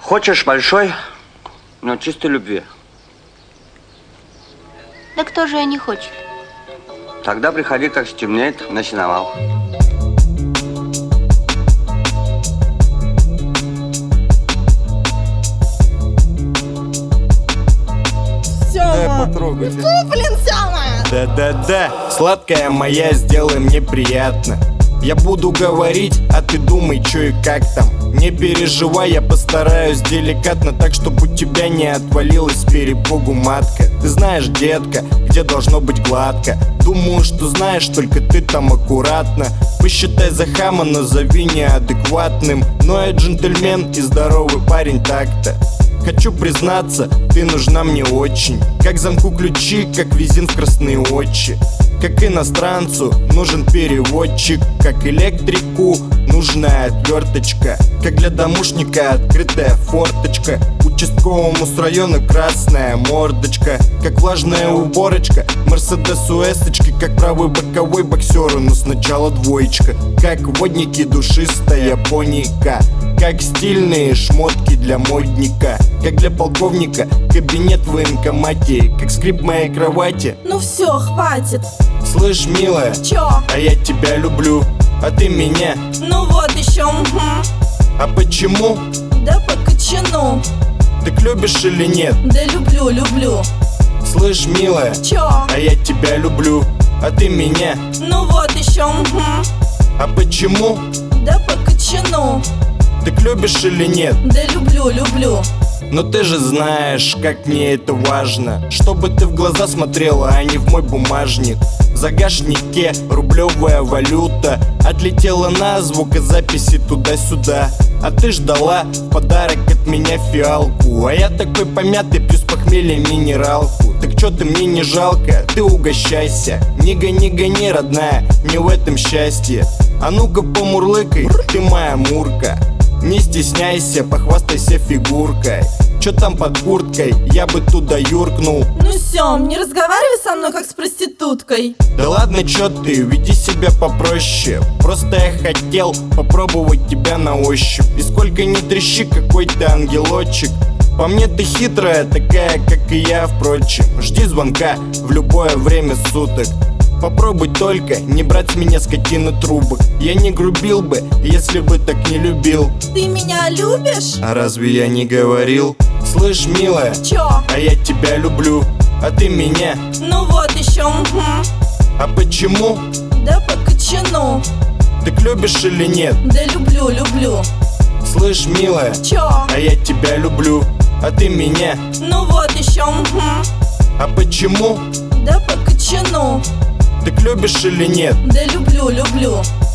Хочешь большой, но чистой любви? Да кто же ее не хочет? Тогда приходи, как стемнеет, на сеновал. Сёма! Потрогайте. Блин, Сёма! Да-да-да, сладкая моя, сделай мне приятно. Я буду говорить, а ты думай, чё и как там. Не переживай, я постараюсь деликатно, так, чтобы у тебя не отвалилась с перепугу матка. Ты знаешь, детка, где должно быть гладко. Думаю, что знаешь, только ты там аккуратно. Посчитай за хама, назови неадекватным. Но я джентльмен и здоровый парень так-то. Хочу признаться, ты нужна мне очень. Как замку ключи, как визин в красные очи. Как иностранцу нужен переводчик, как электрику нужна отверточка, как для домушника открытая форточка, участковому с района красная мордочка, как влажная уборочка Мерседесу эсочки, как правый боковой боксеру, но сначала двоечка, как водники душистая поника, как стильные шмотки для модника, как для полковника кабинет в военкомате, как скрип моей кровати. Ну все, хватит. Слышь, милая, Чё? а я тебя люблю, а ты меня. Ну вот еще, А почему? Да по кочану. Так любишь или нет? Да люблю, люблю. Слышь, милая, Чё? а я тебя люблю, а ты меня. Ну вот еще, А почему? Да по кочану. Так любишь или нет? Да люблю, люблю. Но ты же знаешь, как мне это важно, чтобы ты в глаза смотрела, а не в мой бумажник. В загашнике рублевая валюта отлетела на звукозаписи туда-сюда. А ты ждала в подарок от меня фиалку, а я такой помятый, плюс похмелье минералку. Так чё ты, мне не жалко, ты угощайся. Не гони, родная, не в этом счастье. А ну-ка помурлыкай, ты моя мурка. Не стесняйся, похвастайся фигуркой. Чё там под курткой, я бы туда юркнул. Ну Сём, не разговаривай со мной как с проституткой. Да ладно, чё ты, веди себя попроще. Просто я хотел попробовать тебя на ощупь. И сколько ни трещи, какой ты ангелочек. По мне ты хитрая, такая, как и я, впрочем. Жди звонка в любое время суток. Попробуй только не брать с меня скотины трубок. Я не грубил бы, если бы так не любил. Ты меня любишь? А разве я не говорил? Слышь, милая, Чё? а я тебя люблю, а ты меня. Ну вот еще, А почему? Да по кочану. Так любишь или нет? Да люблю, люблю. Слышь, милая, Чё? а я тебя люблю, а ты меня. Ну вот еще, А почему? Да по кочану. Так любишь или нет? Да люблю, люблю.